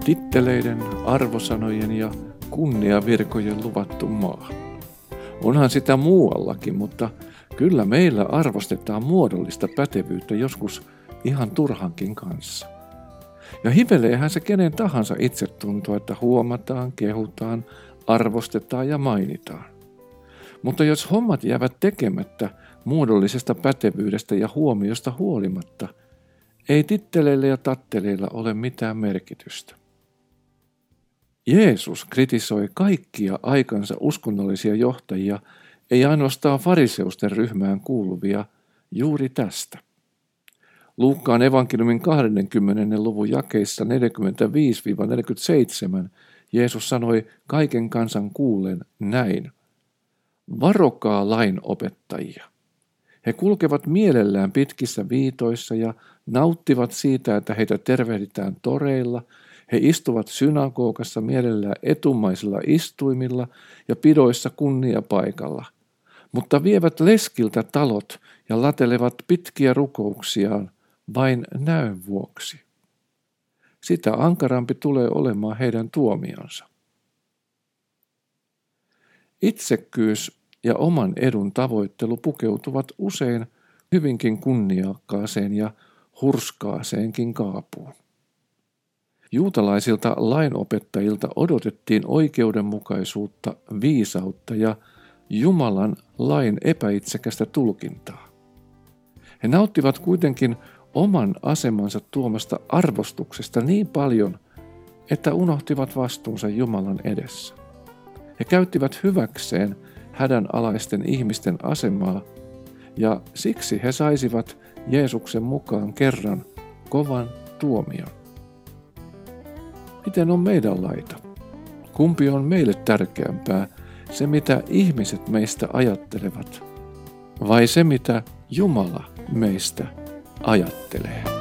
titteleiden, arvosanojen ja kunniavirkojen luvattu maa. Onhan sitä muuallakin, mutta kyllä meillä arvostetaan muodollista pätevyyttä joskus ihan turhankin kanssa. Ja hiveleehän se kenen tahansa itsetuntoa, että huomataan, kehutaan, arvostetaan ja mainitaan. Mutta jos hommat jäävät tekemättä muodollisesta pätevyydestä ja huomiosta huolimatta, ei titteleillä ja tatteleilla ole mitään merkitystä. Jeesus kritisoi kaikkia aikansa uskonnollisia johtajia, ei ainoastaan fariseusten ryhmään kuuluvia, juuri tästä. Luukkaan evankeliumin 20. luvun jakeissa 45-47 Jeesus sanoi kaiken kansan kuullen näin. Varokaa lainopettajia. He kulkevat mielellään pitkissä viitoissa ja nauttivat siitä, että heitä tervehditään toreilla. He istuvat synagogassa mielellään etumaisilla istuimilla ja pidoissa kunniapaikalla, mutta vievät leskiltä talot ja latelevat pitkiä rukouksiaan vain näön vuoksi. Sitä ankarampi tulee olemaan heidän tuomionsa. Itsekkyys ja oman edun tavoittelu pukeutuvat usein hyvinkin kunniakkaaseen ja hurskaaseenkin kaapuun. Juutalaisilta lainopettajilta odotettiin oikeudenmukaisuutta, viisautta ja Jumalan lain epäitsekästä tulkintaa. He nauttivat kuitenkin oman asemansa tuomasta arvostuksesta niin paljon, että unohtivat vastuunsa Jumalan edessä. He käyttivät hyväkseen hädänalaisten ihmisten asemaa, ja siksi he saisivat Jeesuksen mukaan kerran kovan tuomion. Miten on meidän laita? Kumpi on meille tärkeämpää, se mitä ihmiset meistä ajattelevat, vai se mitä Jumala meistä ajattelee?